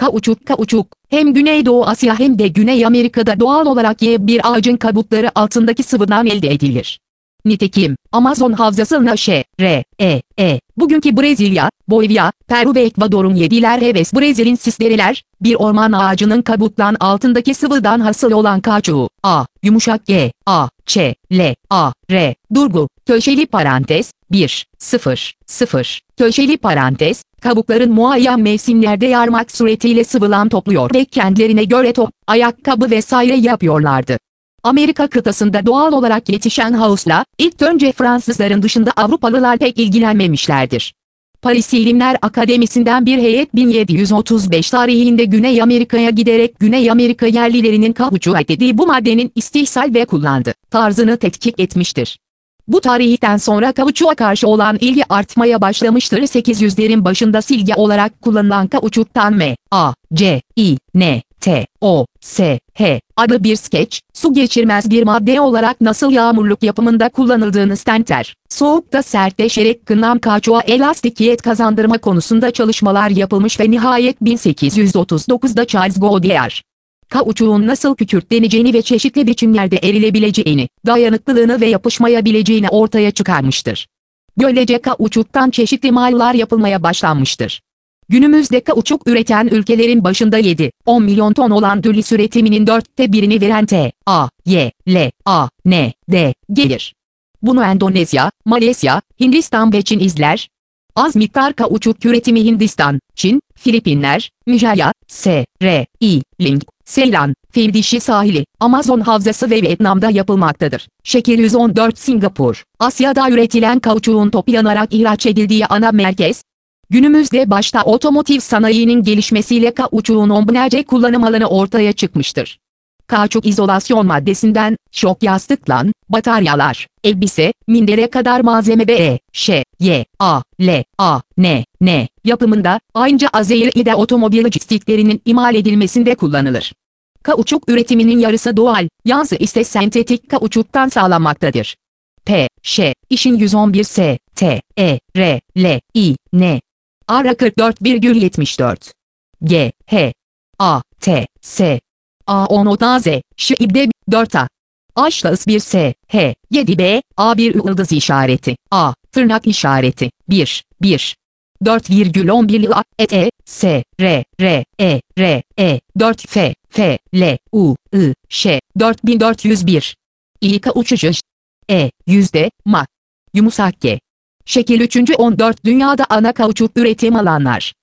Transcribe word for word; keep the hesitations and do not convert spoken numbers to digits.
Kauçuk kauçuk, hem Güneydoğu Asya hem de Güney Amerika'da doğal olarak Y bir ağacın kabukları altındaki sıvıdan elde edilir. Nitekim, Amazon havzasına Ş, R, E, E, bugünkü Brezilya, Bolivya, Peru ve Ekvador'un yediler heves Brezil'in sislereler, bir orman ağacının kabuklan altındaki sıvıdan hasıl olan kauçuğu, A, yumuşak G, A, Ç, L, A, R, durgu, köşeli parantez, bir, sıfır, sıfır, köşeli parantez, kabukların muayyen mevsimlerde yarmak suretiyle sıvılan topluyor ve kendilerine göre top, ayakkabı vesaire yapıyorlardı. Amerika kıtasında doğal olarak yetişen hausla, ilk önce Fransızların dışında Avrupalılar pek ilgilenmemişlerdir. Paris İlimler Akademisi'nden bir heyet bin yedi yüz otuz beş tarihinde Güney Amerika'ya giderek Güney Amerika yerlilerinin kauçuğa dediği bu maddenin istihsal ve kullandı tarzını tetkik etmiştir. Bu tarihten sonra kauçuğa karşı olan ilgi artmaya başlamıştır. sekiz yüzlerin başında silge olarak kullanılan kauçuktan M, A, C, I, N, T, O, S, H adlı bir skeç, su geçirmez bir madde olarak nasıl yağmurluk yapımında kullanıldığını stenter, soğukta sertleşerek kınan kauçuğa elastikiyet kazandırma konusunda çalışmalar yapılmış ve nihayet bin sekiz yüz otuz dokuzda Charles Goodyear, kauçuğun nasıl kükürtleneceğini ve çeşitli biçimlerde erilebileceğini, dayanıklılığını ve yapışmayabileceğini ortaya çıkarmıştır. Böylece kauçuktan çeşitli mallar yapılmaya başlanmıştır. Günümüzde kauçuk üreten ülkelerin başında yedi on milyon ton olan dölis üretiminin dörtte birini veren T, A, Y, L, A, N, D gelir. Bunu Endonezya, Malezya, Hindistan ve Çin izler. Az miktar kauçuk üretimi Hindistan, Çin, Filipinler, Nijerya, S, R, I, Ling, Seylan, Fil Dişi Sahili, Amazon Havzası ve Vietnam'da yapılmaktadır. Şeker yüz on dört Singapur, Asya'da üretilen kauçuğun toplanarak ihraç edildiği ana merkez. Günümüzde başta otomotiv sanayinin gelişmesiyle kauçuğun on binlerce kullanım alanı ortaya çıkmıştır. Kauçuk izolasyon maddesinden, şok yastıklan, bataryalar, elbise, mindere kadar malzeme ve E, Ş, Y, A, L, A, N, N yapımında, ayrıca Azerbaycan'da otomobil cistiklerinin imal edilmesinde kullanılır. Kauçuk üretiminin yarısı doğal, yarısı ise sentetik kauçuktan sağlanmaktadır. P, Ş, işin yüz on bir S, T, E, R, L, I, N. Ara kırk dört virgül yetmiş dört. G, H, A, T, S. A on O Z, Ş İbde dört A. Aşlağız bir S, H, yedi B, A bir yıldız işareti, A, tırnak işareti, bir, bir. dört virgül on bir A, E, E, S, R, R, E, R, E, dört F, F, L, U, I, Ş, dört bin dört yüz bir. İlka uçucu E, yüzde, Ma. Yumuşak G. Şekil üçüncü on dört dünyada ana kauçuk üretim alanlar.